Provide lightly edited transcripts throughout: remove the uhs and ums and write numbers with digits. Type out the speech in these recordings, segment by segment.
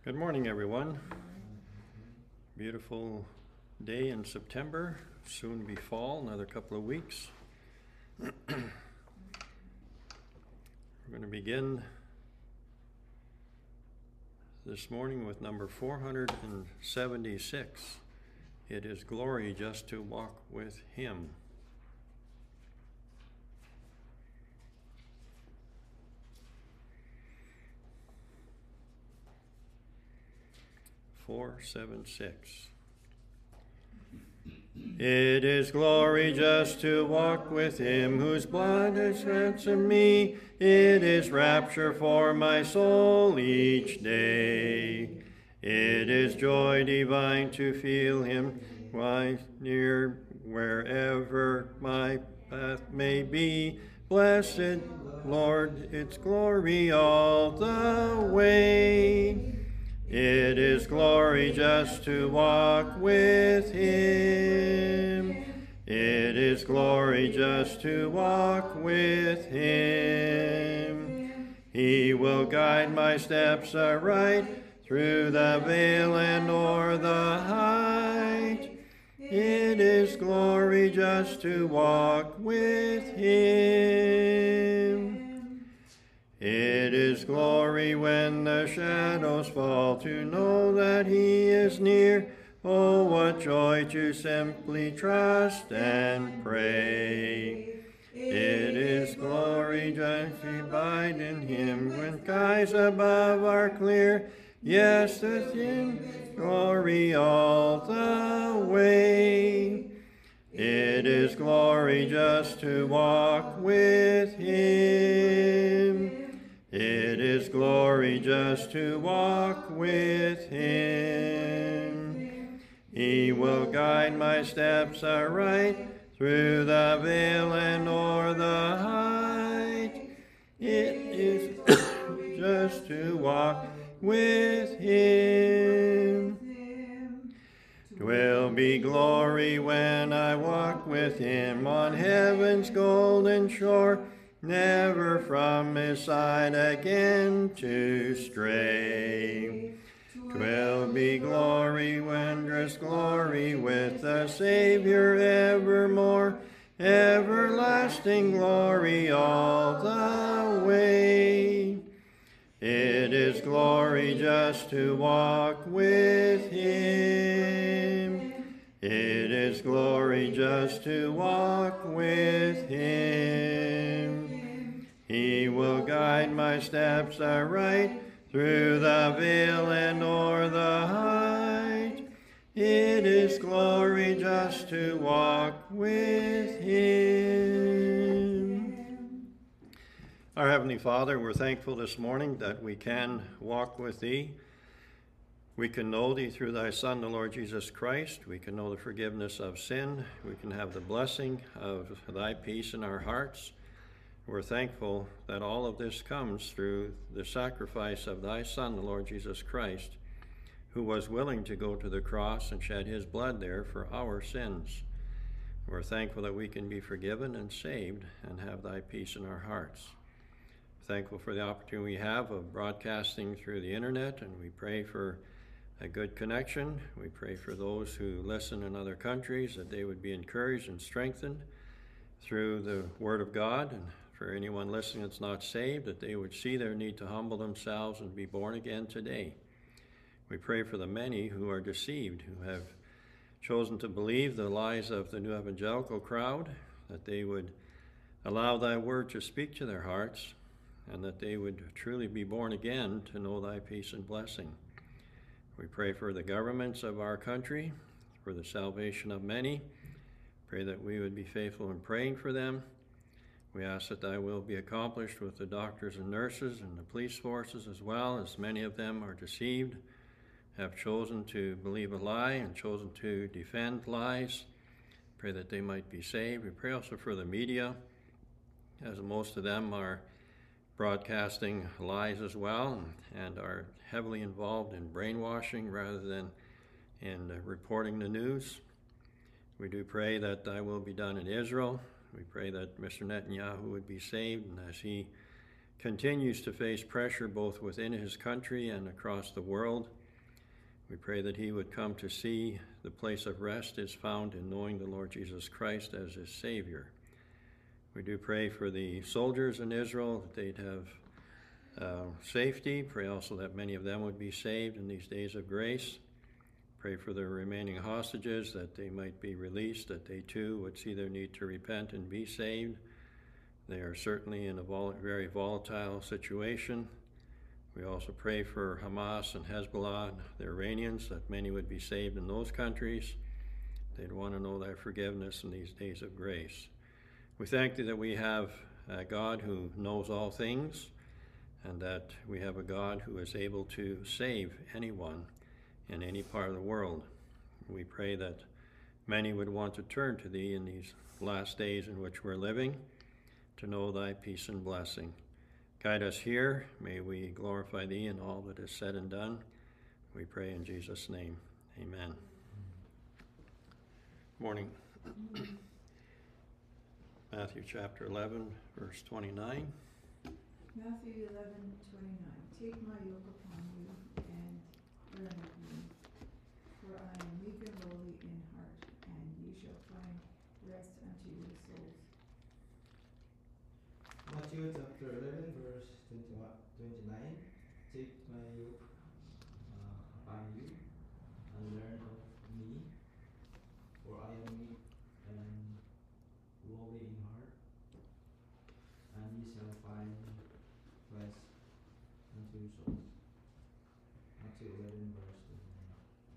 Good morning, everyone. Beautiful day in September, soon to be fall, another couple of weeks. We're going to begin this morning with number 476. It is glory just to walk with Him. Four, 7, 6. It is glory just to walk with Him whose blood has ransomed me. It is rapture for my soul each day. It is joy divine to feel Him quite near wherever my path may be. Blessed Lord, it's glory all the way. It is glory just to walk with Him. It is glory just to walk with Him. He will guide my steps aright through the vale and o'er the height. It is glory just to walk with Him. It is glory when the shadows fall to know that He is near. Oh, what joy to simply trust and pray. It is glory just to abide in Him when skies above are clear. Yes, with Him glory all the way. It is glory just to walk with Him. It is glory just to walk with Him. He will guide my steps aright through the vale and o'er the height. It is just to walk with Him. 'Twill be glory when I walk with Him on heaven's golden shore, never from His side again to stray. 'Twill be glory, wondrous glory, with the Savior evermore, everlasting glory all the way. It is glory just to walk with Him. It is glory just to walk with Him. He will guide my steps aright through the vale and o'er the height. It is glory just to walk with Him. Our Heavenly Father, we're thankful this morning that we can walk with Thee. We can know Thee through Thy Son, the Lord Jesus Christ. We can know the forgiveness of sin. We can have the blessing of Thy peace in our hearts. We're thankful that all of this comes through the sacrifice of Thy Son, the Lord Jesus Christ, who was willing to go to the cross and shed His blood there for our sins. We're thankful that we can be forgiven and saved and have Thy peace in our hearts. Thankful for the opportunity we have of broadcasting through the internet, and we pray for a good connection. We pray for those who listen in other countries, that they would be encouraged and strengthened through the Word of God, and for anyone listening that's not saved, that they would see their need to humble themselves and be born again today. We pray for the many who are deceived, who have chosen to believe the lies of the new evangelical crowd, that they would allow Thy Word to speak to their hearts, and that they would truly be born again to know Thy peace and blessing. We pray for the governments of our country, for the salvation of many. Pray that we would be faithful in praying for them. We ask that Thy will be accomplished with the doctors and nurses and the police forces, as well as many of them are deceived, have chosen to believe a lie and chosen to defend lies. Pray that they might be saved. We pray also for the media, as most of them are broadcasting lies as well and are heavily involved in brainwashing rather than in reporting the news. We do pray that Thy will be done in Israel. We pray that Mr. Netanyahu would be saved, and as he continues to face pressure both within his country and across the world, We pray that he would come to see the place of rest is found in knowing the Lord Jesus Christ as his Savior. We do pray for the soldiers in Israel, that they'd have safety. Pray also that many of them would be saved in these days of grace. Pray for the remaining hostages, that they might be released, that they too would see their need to repent and be saved. They are certainly in a very volatile situation. We also pray for Hamas and Hezbollah, the Iranians, that many would be saved in those countries. They'd want to know thy forgiveness in these days of grace. We thank thee that we have a God who knows all things, and that we have a God who is able to save anyone in any part of the world. We pray that many would want to turn to thee in these last days in which we're living, to know thy peace and blessing. Guide us here. May we glorify thee in all that is said and done. We pray in Jesus' name. Amen. Morning. Matthew chapter 11, verse 29. Matthew 11:29. Take my yoke upon you and learn of me, for I am meek and lowly in heart, and ye shall find rest unto your souls. Matthew chapter 11, verse 29. Take my yoke upon you and learn of me, for I am meek and lowly in heart, and ye shall find rest unto your souls. Matthew 11, verse 29.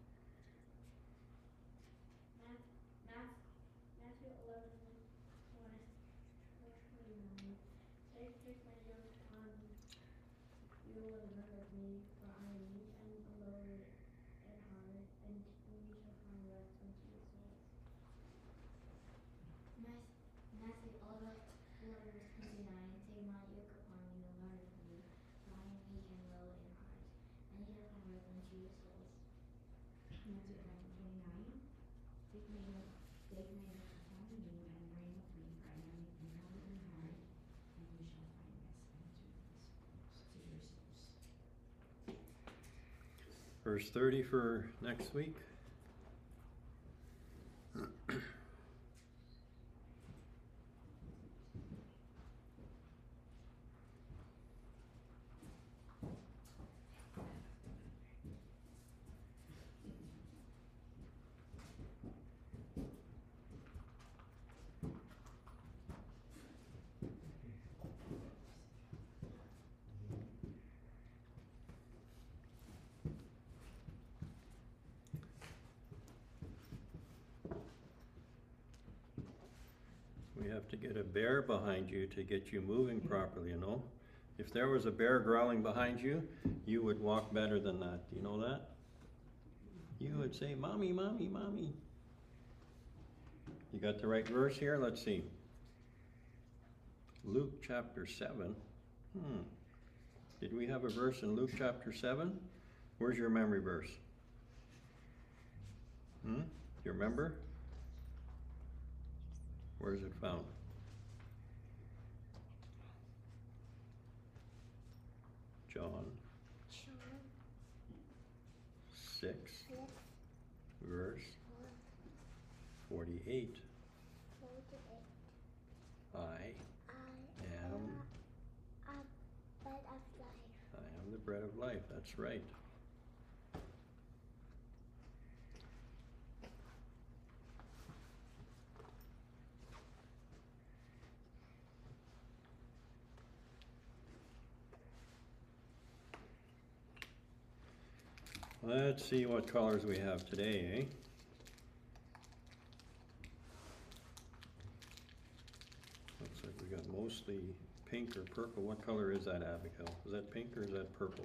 Matthew 11, verse 29. Take my yoke upon you and learn of me, for I am meek and lowly in heart, and you shall find rest unto your souls. Matthew 11, verse 29. Take my yoke upon you and learn of me, for I am meek and lowly in heart, and you shall find rest unto your souls. Matthew 11:29. Take my yoke upon you and learn of me, for I am meek and lowly in heart, and you shall find rest unto your souls. Verse 30 for next week. We have to get a bear behind you to get you moving properly, you know. If there was a bear growling behind you, you would walk better than that. Do you know that? You would say, "Mommy, mommy, mommy." You got the right verse here? Let's see. Luke chapter 7. Did we have a verse in Luke chapter 7? Where's your memory verse? Do you remember? Where is it found? John 6, verse 48. I am the bread of life. That's right. Let's see what colors we have today, eh? Looks like we got mostly pink or purple. What color is that, Abigail? Is that pink or is that purple?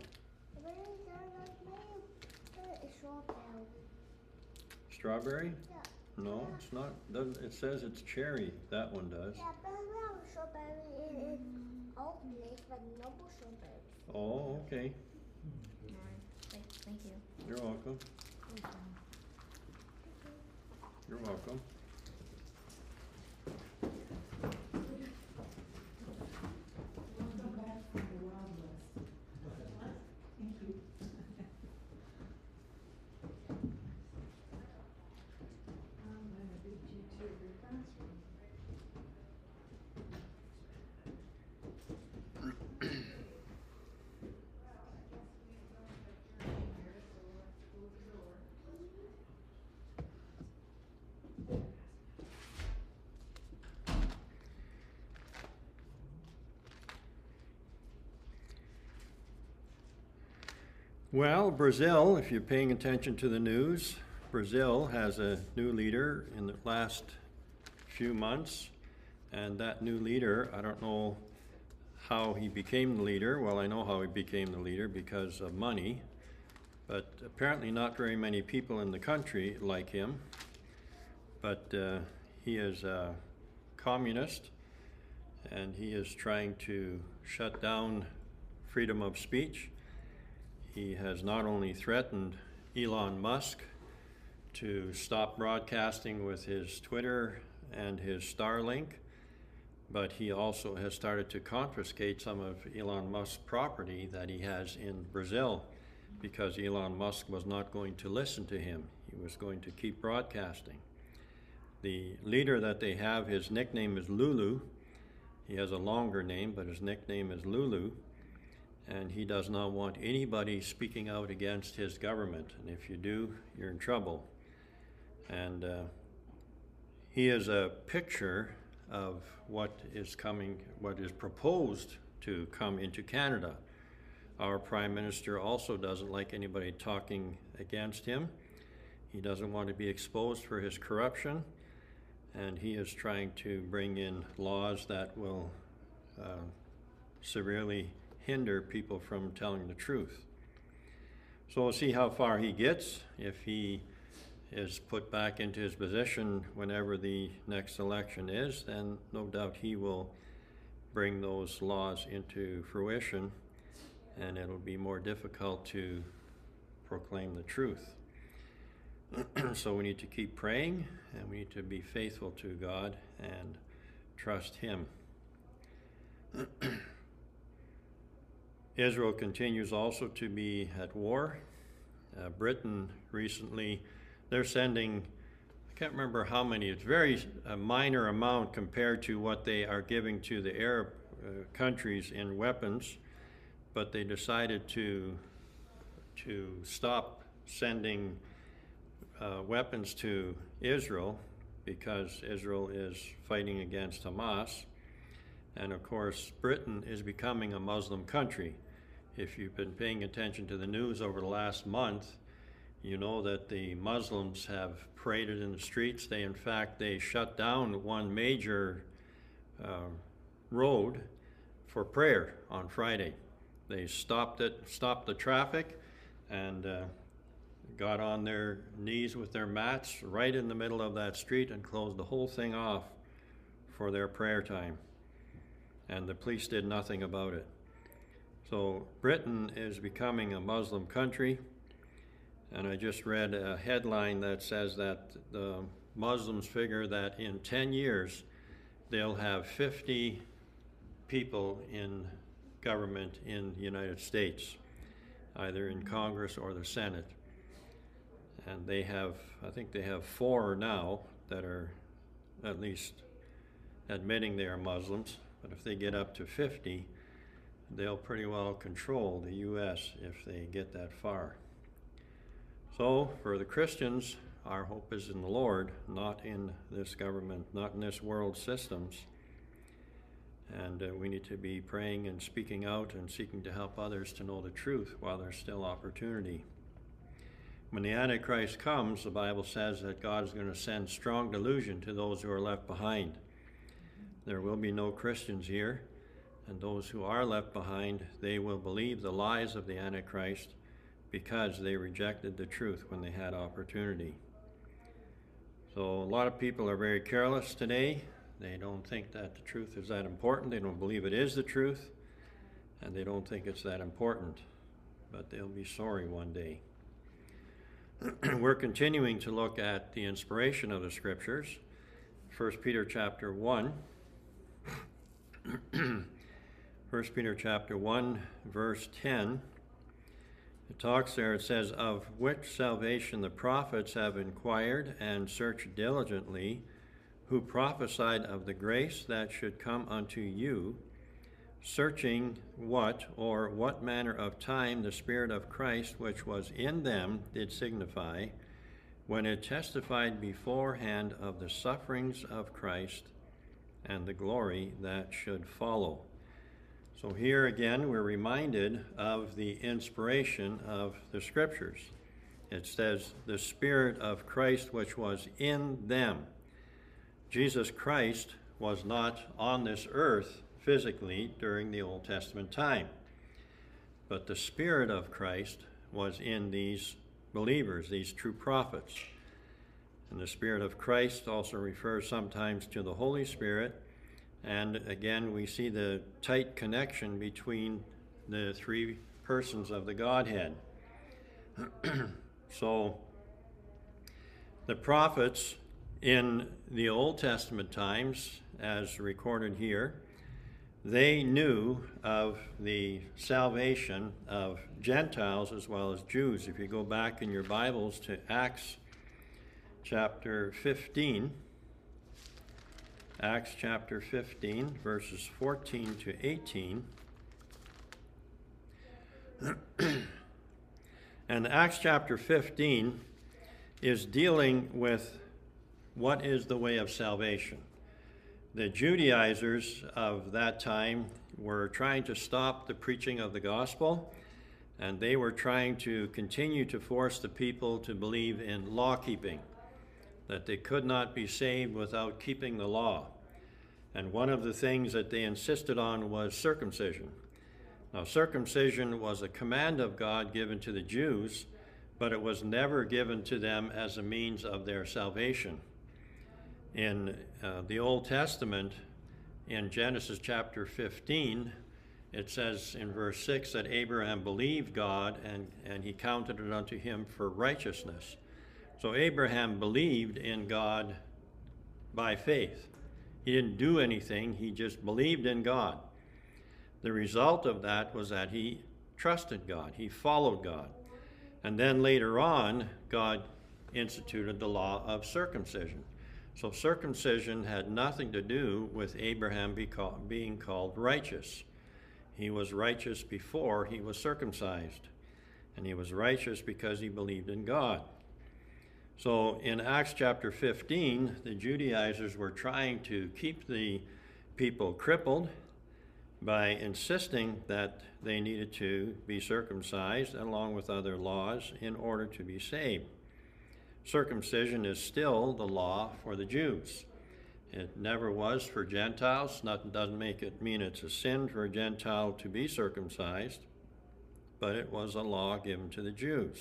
Strawberry? Yeah. No, it's not. It says it's cherry. That one does. Yeah, but strawberry is all place, but no strawberry. Oh, okay. Thank you. You're welcome. You're welcome. Welcome back from the Wild West. Thank you. Well, Brazil, if you're paying attention to the news, Brazil has a new leader in the last few months, and that new leader, I don't know how he became the leader. Well, I know how he became the leader, because of money, but apparently not very many people in the country like him. But he is a communist, and he is trying to shut down freedom of speech. He has not only threatened Elon Musk to stop broadcasting with his Twitter and his Starlink, but he also has started to confiscate some of Elon Musk's property that he has in Brazil, because Elon Musk was not going to listen to him. He was going to keep broadcasting. The leader that they have, his nickname is Lulu. He has a longer name, but his nickname is Lulu. And he does not want anybody speaking out against his government. And if you do, you're in trouble. And he is a picture of what is coming, what is proposed to come into Canada. Our Prime Minister also doesn't like anybody talking against him. He doesn't want to be exposed for his corruption, and he is trying to bring in laws that will severely hinder people from telling the truth. So we'll see how far he gets. If he is put back into his position whenever the next election is, then no doubt he will bring those laws into fruition, and it'll be more difficult to proclaim the truth. So we need to keep praying, and we need to be faithful to God and trust Him. Israel continues also to be at war. Britain recently, they're sending, I can't remember how many, it's a minor amount compared to what they are giving to the Arab countries in weapons, but they decided to stop sending weapons to Israel, because Israel is fighting against Hamas. And of course, Britain is becoming a Muslim country. If you've been paying attention to the news over the last month, you know that the Muslims have paraded in the streets. They shut down one major road for prayer on Friday. They stopped the traffic, and got on their knees with their mats right in the middle of that street and closed the whole thing off for their prayer time. And the police did nothing about it. So Britain is becoming a Muslim country, and I just read a headline that says that the Muslims figure that in 10 years they'll have 50 people in government in the United States, either in Congress or the Senate. And I think they have 4 now that are at least admitting they are Muslims, but if they get up to 50, they'll pretty well control the U.S. if they get that far. So for the Christians, our hope is in the Lord, not in this government, not in this world systems. And we need to be praying and speaking out and seeking to help others to know the truth while there's still opportunity. When the Antichrist comes, the Bible says that God is going to send strong delusion to those who are left behind. There will be no Christians here, and those who are left behind, they will believe the lies of the Antichrist because they rejected the truth when they had opportunity. So a lot of people are very careless today. They don't think that the truth is that important. They don't believe it is the truth, and they don't think it's that important. But they'll be sorry one day. We're continuing to look at the inspiration of the Scriptures. 1 Peter chapter 1. 1 Peter chapter 1, verse 10. It talks there, it says, "Of which salvation the prophets have inquired and searched diligently, who prophesied of the grace that should come unto you, searching what manner of time the Spirit of Christ which was in them did signify, when it testified beforehand of the sufferings of Christ and the glory that should follow." So here again, we're reminded of the inspiration of the Scriptures. It says, the Spirit of Christ which was in them. Jesus Christ was not on this earth physically during the Old Testament time, but the Spirit of Christ was in these believers, these true prophets. And the Spirit of Christ also refers sometimes to the Holy Spirit. And again, we see the tight connection between the three persons of the Godhead. So, the prophets in the Old Testament times, as recorded here, they knew of the salvation of Gentiles as well as Jews. If you go back in your Bibles to Acts chapter 15, Acts chapter 15, verses 14 to 18. And Acts chapter 15 is dealing with what is the way of salvation. The Judaizers of that time were trying to stop the preaching of the gospel, and they were trying to continue to force the people to believe in law keeping, that they could not be saved without keeping the law. And one of the things that they insisted on was circumcision. Now, circumcision was a command of God given to the Jews, but it was never given to them as a means of their salvation. In the Old Testament, in Genesis chapter 15, it says in verse 6 that Abraham believed God and he counted it unto him for righteousness. So Abraham believed in God by faith. He didn't do anything, he just believed in God. The result of that was that he trusted God, he followed God. And then later on, God instituted the law of circumcision. So circumcision had nothing to do with Abraham being called righteous. He was righteous before he was circumcised, and he was righteous because he believed in God. So in Acts chapter 15, the Judaizers were trying to keep the people crippled by insisting that they needed to be circumcised along with other laws in order to be saved. Circumcision is still the law for the Jews. It never was for Gentiles. Nothing doesn't make it mean it's a sin for a Gentile to be circumcised, but it was a law given to the Jews.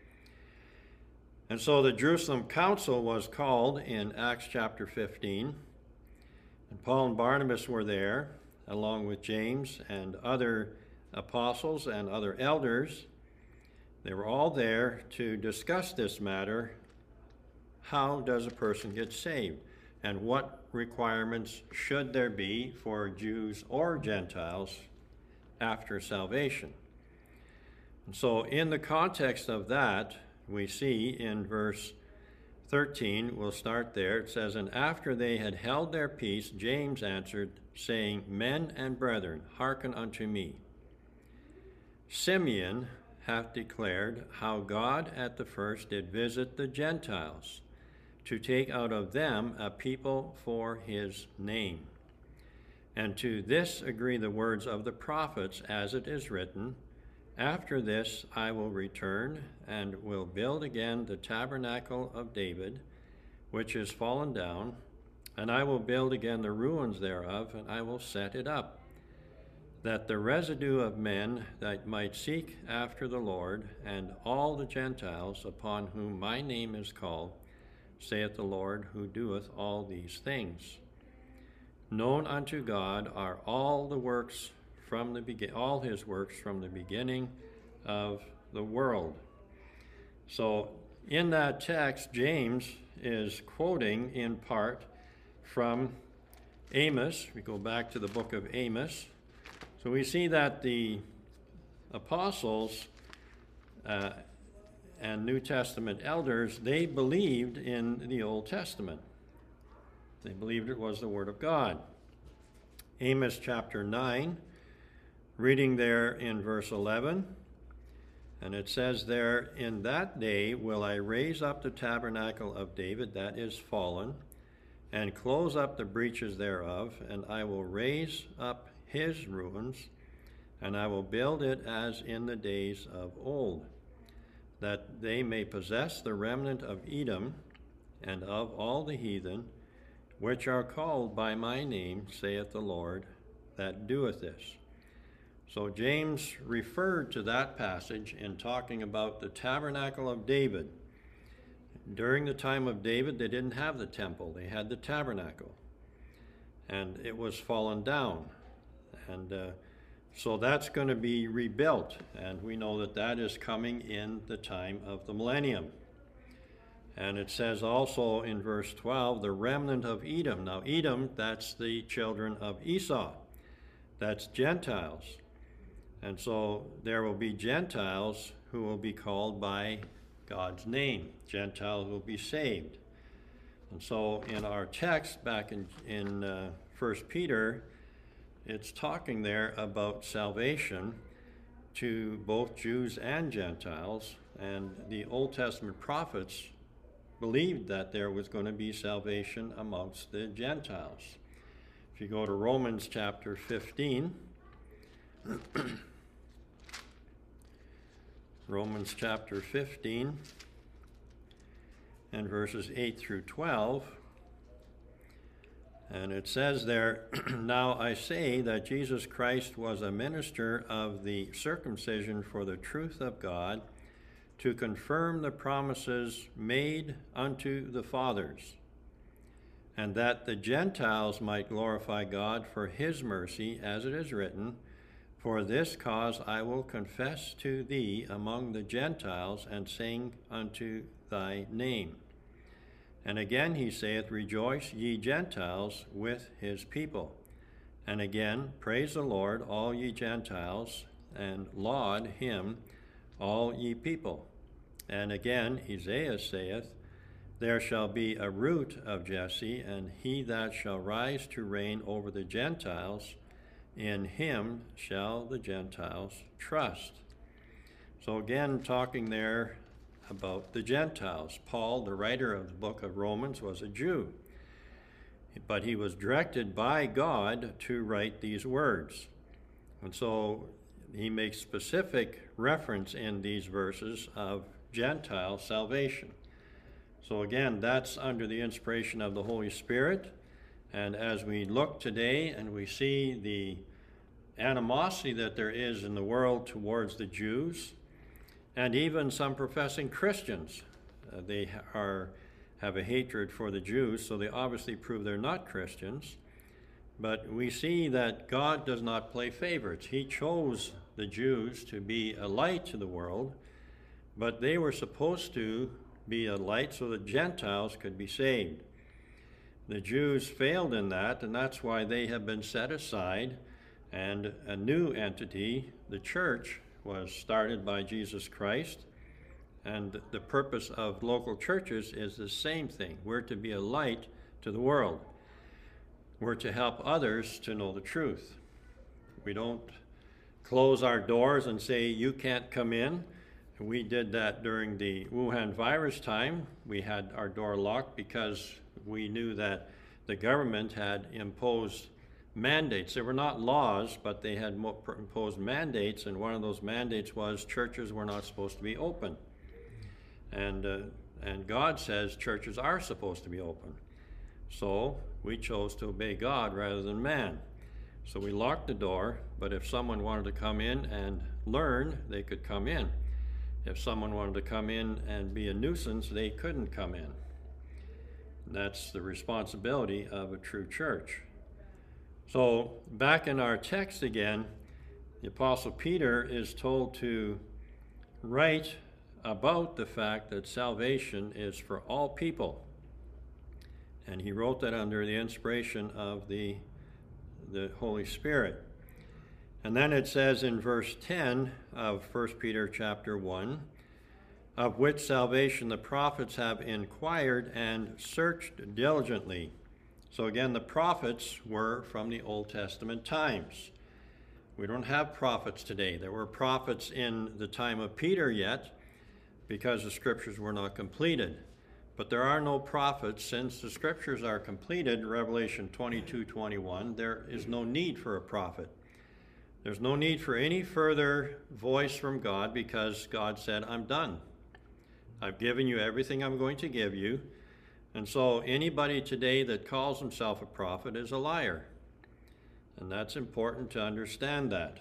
And so the Jerusalem Council was called in Acts chapter 15, and Paul and Barnabas were there, along with James and other apostles and other elders. They were all there to discuss this matter. How does a person get saved? And what requirements should there be for Jews or Gentiles after salvation? And so in the context of that, we see in verse 13, we'll start there. It says, "And after they had held their peace, James answered, saying, Men and brethren, hearken unto me. Simeon hath declared how God at the first did visit the Gentiles, to take out of them a people for his name. And to this agree the words of the prophets, as it is written, After this I will return, and will build again the tabernacle of David, which is fallen down, and I will build again the ruins thereof, and I will set it up, that the residue of men that might seek after the Lord, and all the Gentiles upon whom my name is called, saith the Lord, who doeth all these things. Known unto God are all the works from all his works from the beginning of the world." So in that text, James is quoting in part from Amos. We go back to the book of Amos. So we see that the apostles and New Testament elders, they believed in the Old Testament. They believed it was the Word of God. Amos chapter 9, reading there in verse 11, and it says there, "In that day will I raise up the tabernacle of David that is fallen, and close up the breaches thereof, and I will raise up his ruins, and I will build it as in the days of old, that they may possess the remnant of Edom and of all the heathen, which are called by my name, saith the Lord, that doeth this. So James referred to that passage in talking about the tabernacle of David. During the time of David, they didn't have the temple. They had the tabernacle. And it was fallen down. And so that's going to be rebuilt. And we know that that is coming in the time of the millennium. And it says also in verse 12, the remnant of Edom. Now Edom, that's the children of Esau. That's Gentiles. And so there will be Gentiles who will be called by God's name. Gentiles will be saved. And so in our text back in 1 Peter, it's talking there about salvation to both Jews and Gentiles. And the Old Testament prophets believed that there was going to be salvation amongst the Gentiles. If you go to Romans chapter 15, Romans chapter 15 and verses 8 through 12, and it says there, now I say that Jesus Christ was a minister of the circumcision for the truth of God, to confirm the promises made unto the fathers, and that the Gentiles might glorify God for his mercy, as it is written, for this cause I will confess to thee among the Gentiles, and sing unto thy name. And again he saith, rejoice, ye Gentiles, with his people. And again, praise the Lord, all ye Gentiles, and laud him, all ye people. And again, Isaiah saith, there shall be a root of Jesse, and he that shall rise to reign over the Gentiles, in him shall the Gentiles trust. So again, talking there about the Gentiles. Paul, the writer of the book of Romans, was a Jew, but he was directed by God to write these words. And so he makes specific reference in these verses of Gentile salvation. So again, that's under the inspiration of the Holy Spirit. And as we look today and we see the animosity that there is in the world towards the Jews, and even some professing Christians, they have a hatred for the Jews, so they obviously prove they're not Christians. But we see that God does not play favorites. He chose the Jews to be a light to the world, but they were supposed to be a light so that Gentiles could be saved. The Jews failed in that, and that's why they have been set aside, and a new entity, the church, was started by Jesus Christ. And the purpose of local churches is the same thing. We're to be a light to the world. We're to help others to know the truth. We don't close our doors and say, you can't come in. We did that during the Wuhan virus time. We had our door locked because we knew that the government had imposed mandates. They were not laws, but they had imposed mandates, and one of those mandates was churches were not supposed to be open. And God says churches are supposed to be open. So we chose to obey God rather than man. So we locked the door, but if someone wanted to come in and learn, they could come in. If someone wanted to come in and be a nuisance, they couldn't come in. That's the responsibility of a true church. So back in our text again, the Apostle Peter is told to write about the fact that salvation is for all people. And he wrote that under the inspiration of the Holy Spirit. And then it says in verse 10 of 1 Peter chapter 1, of which salvation the prophets have inquired and searched diligently. So again, the prophets were from the Old Testament times. We don't have prophets today. There were prophets in the time of Peter yet, because the scriptures were not completed. But there are no prophets since the scriptures are completed, Revelation 22:21. There is no need for a prophet. There's no need for any further voice from God because God said, I'm done. I've given you everything I'm going to give you. And so anybody today that calls himself a prophet is a liar. And that's important to understand that.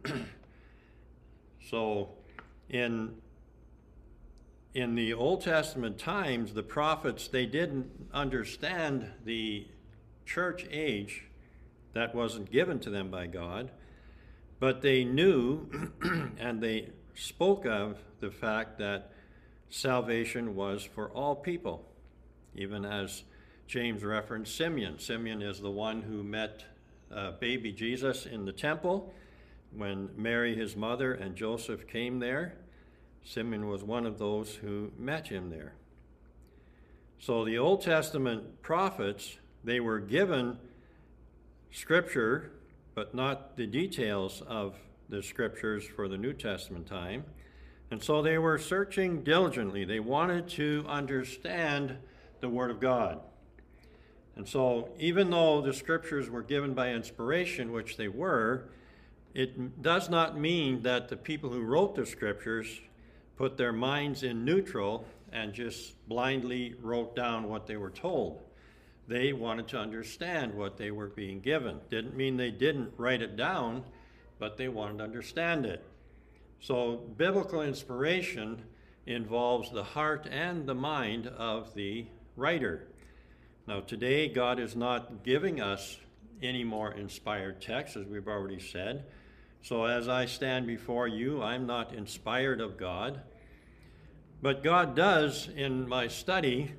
So in the Old Testament times, the prophets, they didn't understand the church age that wasn't given to them by God, but they knew and they spoke of the fact that salvation was for all people, even as James referenced Simeon. Simeon is the one who met baby Jesus in the temple when Mary, his mother, and Joseph came there. Simeon was one of those who met him there. So the Old Testament prophets, they were given scripture, but not the details of the scriptures for the New Testament time. And so they were searching diligently. They wanted to understand the Word of God. And so even though the scriptures were given by inspiration, which they were, it does not mean that the people who wrote the scriptures put their minds in neutral and just blindly wrote down what they were told. They wanted to understand what they were being given. Didn't mean they didn't write it down, but they wanted to understand it. So biblical inspiration involves the heart and the mind of the writer. Now today, God is not giving us any more inspired texts, as we've already said. So as I stand before you, I'm not inspired of God. But God does, in my study,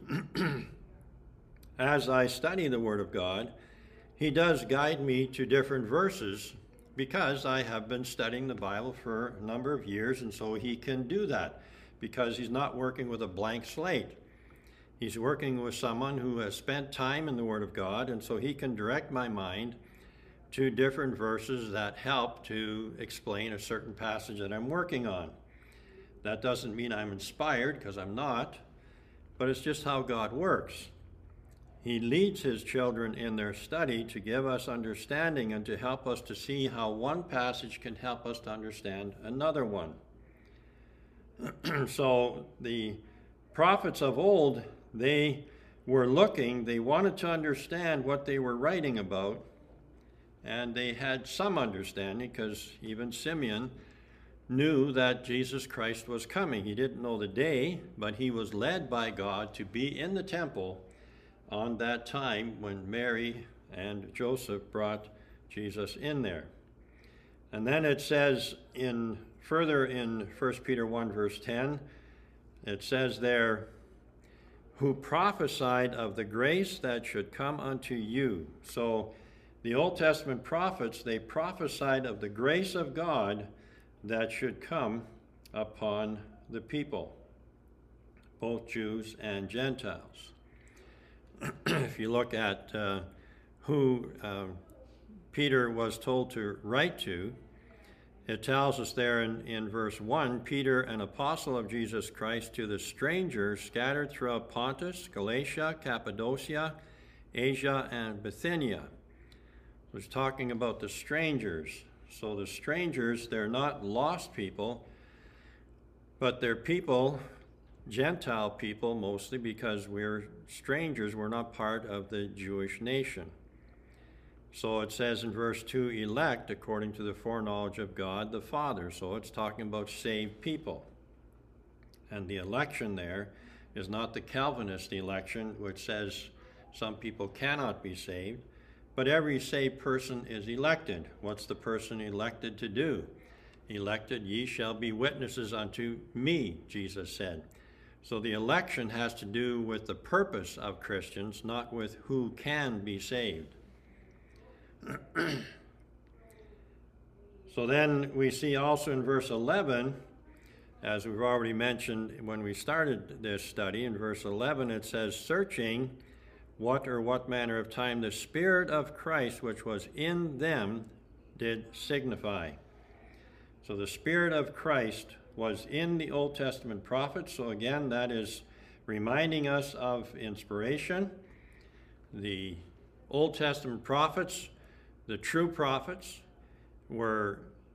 as I study the Word of God, He does guide me to different verses because I have been studying the Bible for a number of years, and so He can do that because He's not working with a blank slate. He's working with someone who has spent time in the Word of God, and so He can direct my mind to different verses that help to explain a certain passage that I'm working on. That doesn't mean I'm inspired, because I'm not, but it's just how God works. He leads His children in their study to give us understanding and to help us to see how one passage can help us to understand another one. So the prophets of old, they were looking, they wanted to understand what they were writing about, and they had some understanding because even Simeon knew that Jesus Christ was coming. He didn't know the day, but he was led by God to be in the temple on that time when Mary and Joseph brought Jesus in there. And then it says further in 1 Peter 1 verse 10, it says there, who prophesied of the grace that should come unto you. So the Old Testament prophets, they prophesied of the grace of God that should come upon the people, both Jews and Gentiles. If you look at who Peter was told to write to, it tells us there in verse 1, Peter, an apostle of Jesus Christ, to the strangers scattered throughout Pontus, Galatia, Cappadocia, Asia, and Bithynia. It was talking about the strangers. So the strangers, they're not lost people, but they're people, Gentile people mostly, because we're strangers. We're not part of the Jewish nation. So it says in verse 2, elect according to the foreknowledge of God the Father. So it's talking about saved people. And the election there is not the Calvinist election, which says some people cannot be saved, but every saved person is elected. What's the person elected to do? Elected, ye shall be witnesses unto me, Jesus said. So the election has to do with the purpose of Christians, not with who can be saved. So then we see also in verse 11, as we've already mentioned when we started this study, in verse 11 it says, searching what manner of time the Spirit of Christ which was in them did signify. So the Spirit of Christ was in the Old Testament prophets. So again, that is reminding us of inspiration. The Old Testament prophets, the true prophets, were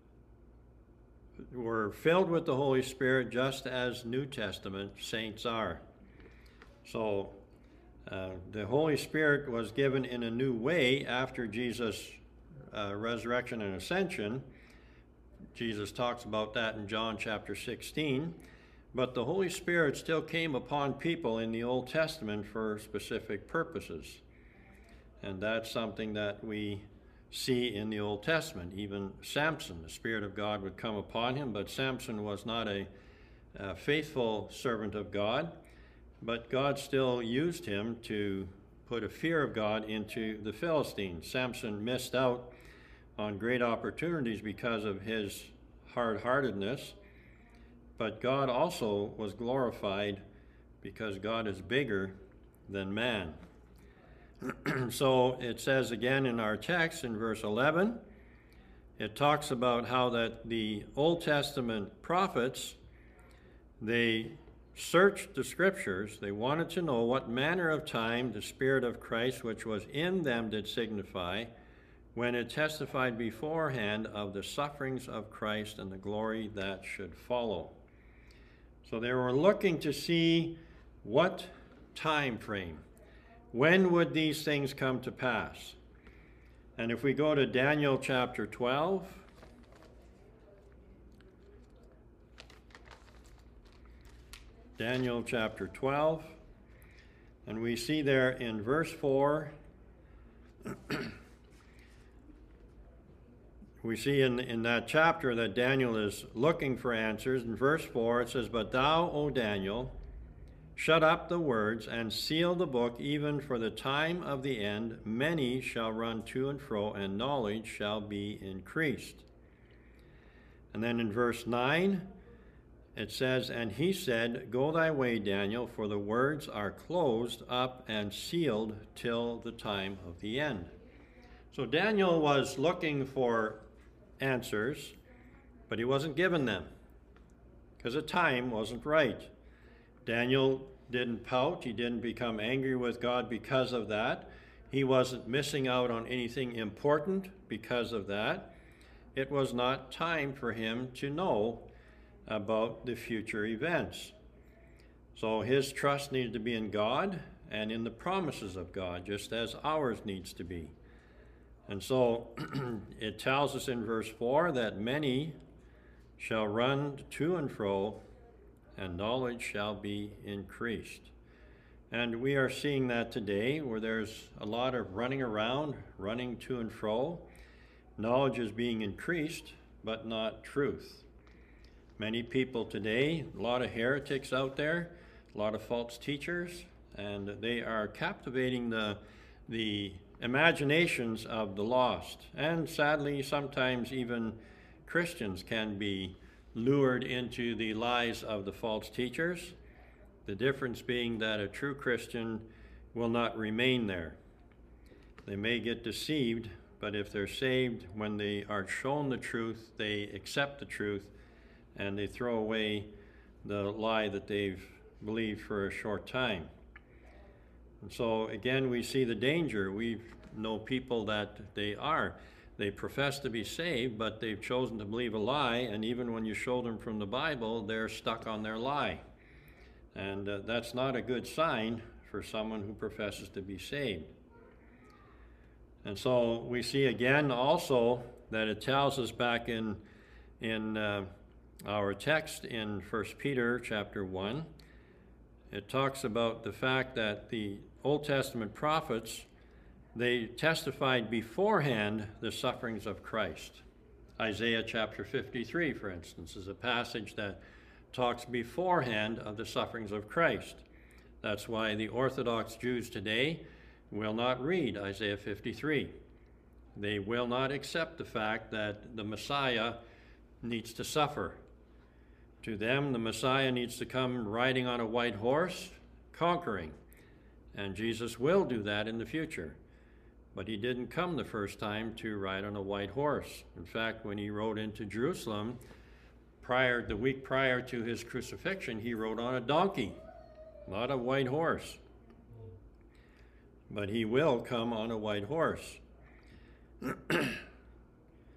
filled with the Holy Spirit just as New Testament saints are. So the Holy Spirit was given in a new way after Jesus' resurrection and ascension. Jesus talks about that in John chapter 16. But the Holy Spirit still came upon people in the Old Testament for specific purposes. And that's something that we see in the Old Testament. Even Samson, the Spirit of God would come upon him, but Samson was not a faithful servant of God. But God still used him to put a fear of God into the Philistines. Samson missed out on great opportunities because of his hard-heartedness. But God also was glorified because God is bigger than man. So it says again in our text in verse 11, it talks about how that the Old Testament prophets, they searched the scriptures. They wanted to know what manner of time the Spirit of Christ which was in them did signify, when it testified beforehand of the sufferings of Christ and the glory that should follow. So they were looking to see what time frame, when would these things come to pass? And if we go to Daniel chapter 12, Daniel chapter 12, and we see there in verse 4, we see in that chapter that Daniel is looking for answers. In verse 4 it says, "But thou, O Daniel, shut up the words and seal the book, even for the time of the end. Many shall run to and fro, and knowledge shall be increased." And then in verse 9 it says, "And he said, Go thy way, Daniel, for the words are closed up and sealed till the time of the end." So Daniel was looking for answers, but he wasn't given them because the time wasn't right. Daniel didn't pout. He didn't become angry with God because of that. He wasn't missing out on anything important because of that. It was not time for him to know about the future events. So his trust needed to be in God and in the promises of God, just as ours needs to be. And so it tells us in verse 4 that many shall run to and fro, and knowledge shall be increased. And we are seeing that today, where there's a lot of running around, running to and fro. Knowledge is being increased, but not truth. Many people today, a lot of heretics out there, a lot of false teachers, and they are captivating the imaginations of the lost. And sadly, sometimes even Christians can be lured into the lies of the false teachers. The difference being that a true Christian will not remain there. They may get deceived, but if they're saved, when they are shown the truth, they accept the truth, and they throw away the lie that they've believed for a short time. And so again, we see the danger. We know people that they profess to be saved, but they've chosen to believe a lie, and even when you show them from the Bible, they're stuck on their lie. And that's not a good sign for someone who professes to be saved. And so we see again also that it tells us back in our text in 1 Peter chapter 1, it talks about the fact that the Old Testament prophets, they testified beforehand the sufferings of Christ. Isaiah chapter 53, for instance, is a passage that talks beforehand of the sufferings of Christ. That's why the Orthodox Jews today will not read Isaiah 53. They will not accept the fact that the Messiah needs to suffer. To them, the Messiah needs to come riding on a white horse, conquering. And Jesus will do that in the future. But he didn't come the first time to ride on a white horse. In fact, when he rode into Jerusalem, the week prior to his crucifixion, he rode on a donkey, not a white horse. But he will come on a white horse.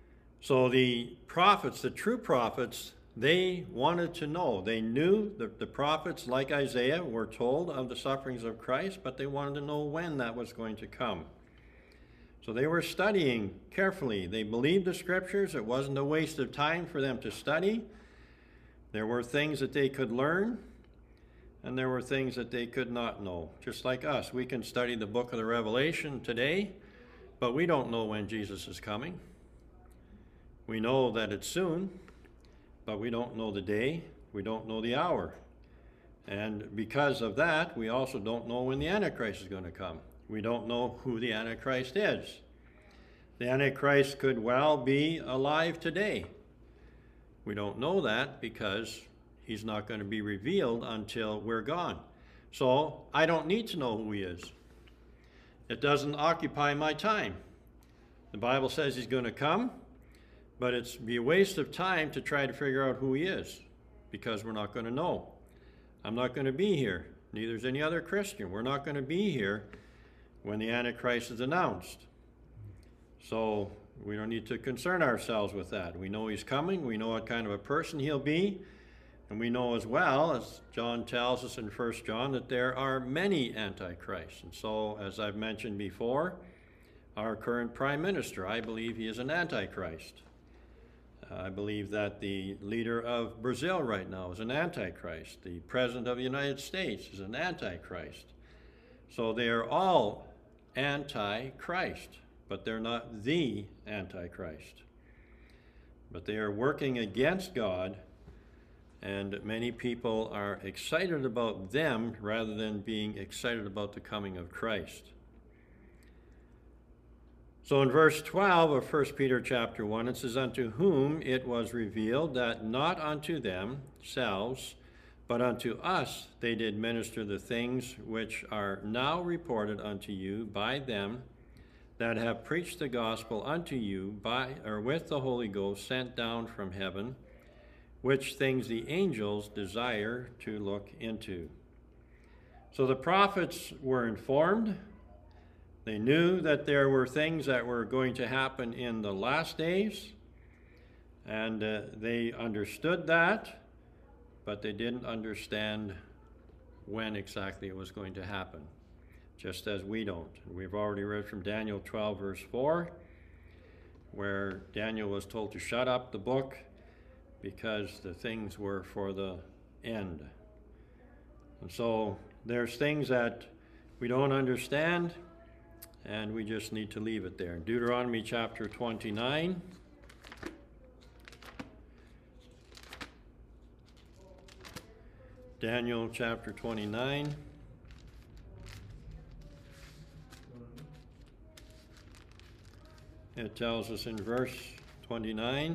So the prophets, the true prophets, they wanted to know. They knew that the prophets, like Isaiah, were told of the sufferings of Christ, but they wanted to know when that was going to come. So they were studying carefully. They believed the scriptures. It wasn't a waste of time for them to study. There were things that they could learn, and there were things that they could not know. Just like us, we can study the book of the Revelation today, but we don't know when Jesus is coming. We know that it's soon, but we don't know the day, we don't know the hour. And because of that, we also don't know when the Antichrist is going to come. We don't know who the Antichrist is. The Antichrist could well be alive today. We don't know that because he's not going to be revealed until we're gone. So I don't need to know who he is. It doesn't occupy my time. The Bible says he's going to come, but it'd be a waste of time to try to figure out who he is because we're not going to know. I'm not going to be here. Neither is any other Christian. We're not going to be here when the Antichrist is announced. So we don't need to concern ourselves with that. We know he's coming. We know what kind of a person he'll be. And we know as well, as John tells us in 1 John, that there are many antichrists. And so, as I've mentioned before, our current prime minister, I believe he is an antichrist. I believe that the leader of Brazil right now is an antichrist. The president of the United States is an antichrist. So they are all antichrist, but they're not the antichrist. But they are working against God, and many people are excited about them rather than being excited about the coming of Christ. So in verse 12 of 1 Peter chapter 1, it says, "Unto whom it was revealed that not unto themselves, but unto us they did minister the things which are now reported unto you by them that have preached the gospel unto you by or with the Holy Ghost sent down from heaven, which things the angels desire to look into." So the prophets were informed. They knew that there were things that were going to happen in the last days, and they understood that, but they didn't understand when exactly it was going to happen, just as we don't. We've already read from Daniel 12, verse 4, where Daniel was told to shut up the book because the things were for the end. And so there's things that we don't understand, and we just need to leave it there. Deuteronomy chapter 29. Daniel chapter 29. It tells us in verse 29.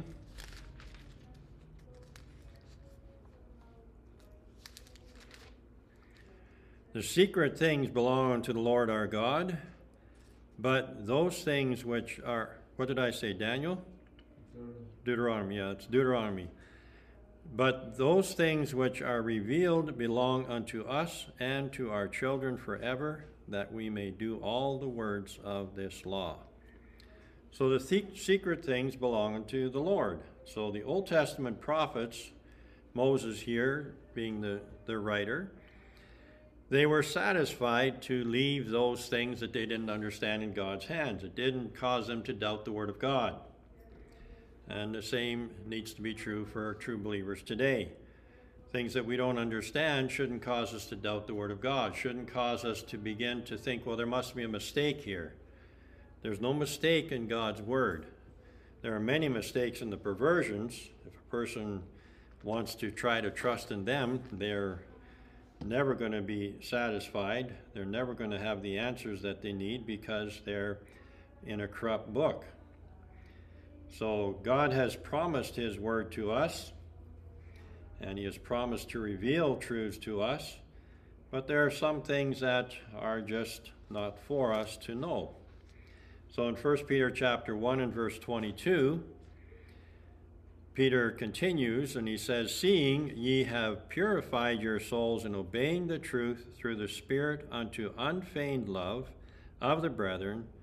"The secret things belong unto the Lord our God, but those things which are," what did I say, Daniel? Deuteronomy, yeah, it's Deuteronomy. "But those things which are revealed belong unto us and to our children forever, that we may do all the words of this law." So the secret things belong unto the Lord. So the Old Testament prophets, Moses here being the writer, they were satisfied to leave those things that they didn't understand in God's hands. It didn't cause them to doubt the Word of God. And the same needs to be true for true believers today. Things that we don't understand shouldn't cause us to doubt the Word of God, shouldn't cause us to begin to think, well, there must be a mistake here. There's no mistake in God's Word. There are many mistakes in the perversions. If a person wants to try to trust in them, they're never going to be satisfied. They're never going to have the answers that they need because they're in a corrupt book. So God has promised His Word to us, and He has promised to reveal truths to us, but there are some things that are just not for us to know. So in 1 Peter chapter 1 and verse 22, Peter continues, and he says, "Seeing ye have purified your souls in obeying the truth through the Spirit unto unfeigned love of the brethren,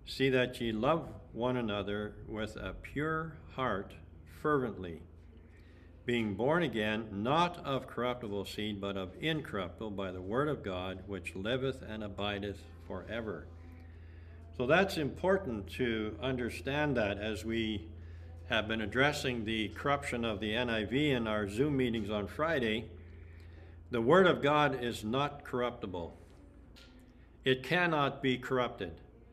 See that ye love one another with a pure heart fervently, being born again, not of corruptible seed, but of incorruptible, by the word of God, which liveth and abideth forever. So that's important to understand that as we have been addressing the corruption of the NIV in our Zoom meetings on Friday. The word of God is not corruptible. It cannot be corrupted.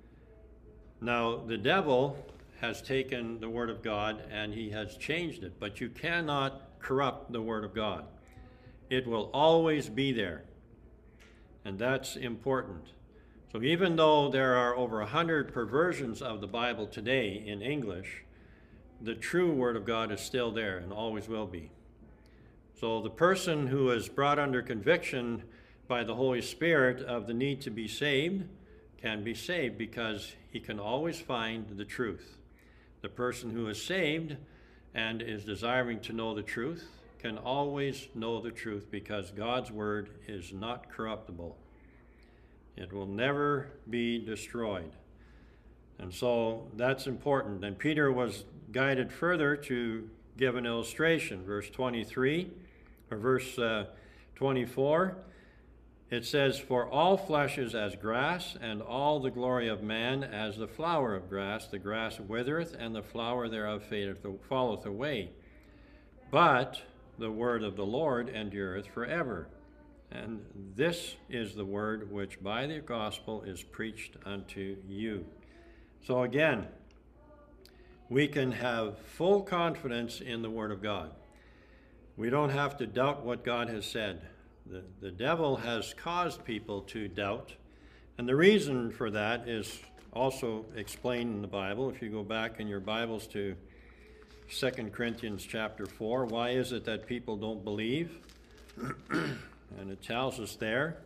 Now, the devil has taken the word of God and he has changed it, but you cannot corrupt the word of God. It will always be there, and that's important. So even though there are over 100 perversions of the Bible today in English, the true word of God is still there and always will be. So the person who is brought under conviction by the Holy Spirit of the need to be saved can be saved because he can always find the truth. The person who is saved and is desiring to know the truth can always know the truth because God's word is not corruptible. It will never be destroyed. And so that's important. And Peter was guided further to give an illustration. Verse 23, or verse 24, it says, For all flesh is as grass, and all the glory of man as the flower of grass. The grass withereth, and the flower thereof falleth away. But the word of the Lord endureth forever. And this is the word which by the gospel is preached unto you. So again, we can have full confidence in the word of God. We don't have to doubt what God has said. The devil has caused people to doubt, and the reason for that is also explained in the Bible. If you go back in your Bibles to 2 Corinthians chapter 4, why is it that people don't believe? And it tells us there,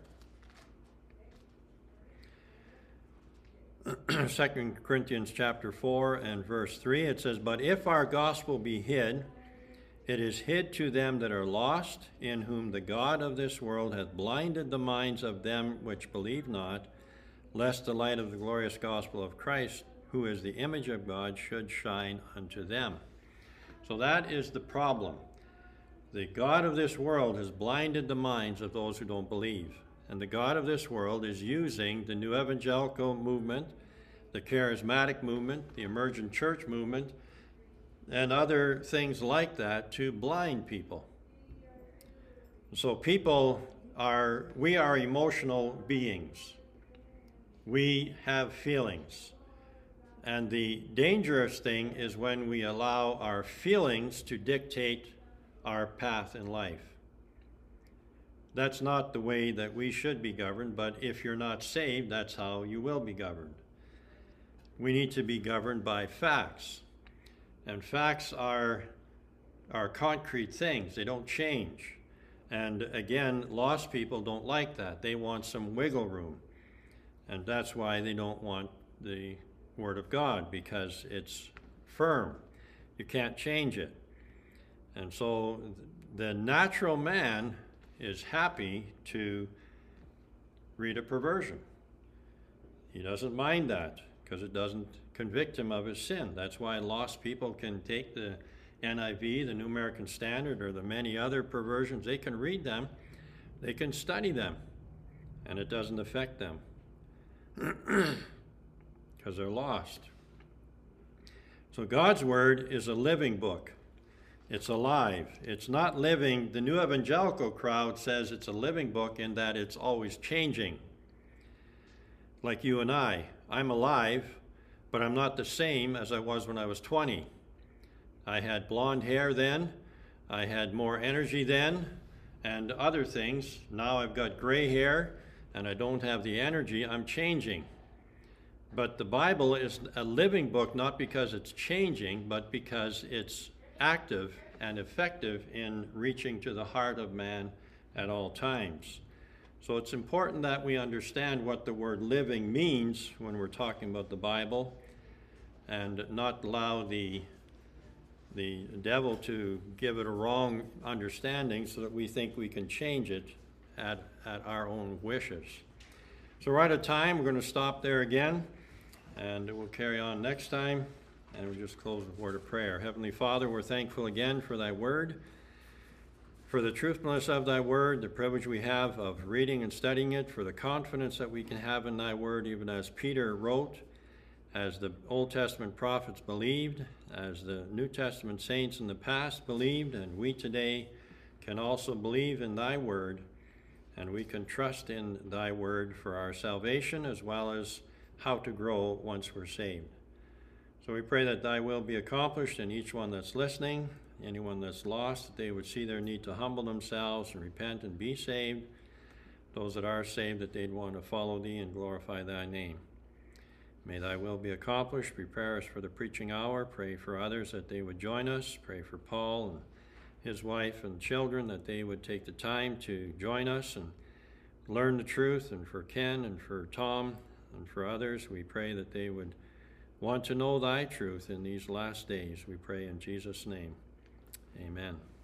2 Corinthians chapter 4 and verse 3, it says, But if our gospel be hid, it is hid to them that are lost, in whom the God of this world hath blinded the minds of them which believe not, lest the light of the glorious gospel of Christ, who is the image of God, should shine unto them. So that is the problem. The God of this world has blinded the minds of those who don't believe. And the God of this world is using the new evangelical movement, the charismatic movement, the emergent church movement, and other things like that to blind people. So we are emotional beings. We have feelings. And the dangerous thing is when we allow our feelings to dictate our path in life. That's not the way that we should be governed, but if you're not saved, that's how you will be governed. We need to be governed by facts. And facts are concrete things. They don't change. And again, lost people don't like that. They want some wiggle room. And that's why they don't want the Word of God, because it's firm. You can't change it. And so the natural man is happy to read a perversion. He doesn't mind that because it doesn't convict him of his sin. That's why lost people can take the NIV, the New American Standard, or the many other perversions. They can read them, they can study them, and it doesn't affect them because they're lost. So God's Word is a living book. It's alive. It's not living. The new evangelical crowd says it's a living book in that it's always changing. Like you and I. I'm alive, but I'm not the same as I was when I was 20. I had blonde hair then. I had more energy then and other things. Now I've got gray hair and I don't have the energy. I'm changing. But the Bible is a living book not because it's changing, but because it's active and effective in reaching to the heart of man at all times. So it's important that we understand what the word living means when we're talking about the Bible and not allow the devil to give it a wrong understanding so that we think we can change it at our own wishes. So we're out of time. We're going to stop there again. And we'll carry on next time, and we'll just close with a word of prayer. Heavenly Father, we're thankful again for thy word, for the truthfulness of thy word, the privilege we have of reading and studying it, for the confidence that we can have in thy word, even as Peter wrote, as the Old Testament prophets believed, as the New Testament saints in the past believed, and we today can also believe in thy word, and we can trust in thy word for our salvation as well as how to grow once we're saved. So we pray that thy will be accomplished in each one that's listening, anyone that's lost, that they would see their need to humble themselves and repent and be saved. Those that are saved, that they'd want to follow thee and glorify thy name. May thy will be accomplished. Prepare us for the preaching hour. Pray for others that they would join us. Pray for Paul and his wife and children, that they would take the time to join us and learn the truth. And for Ken and for Tom and for others, we pray that they would want to know thy truth in these last days. We pray in Jesus' name. Amen.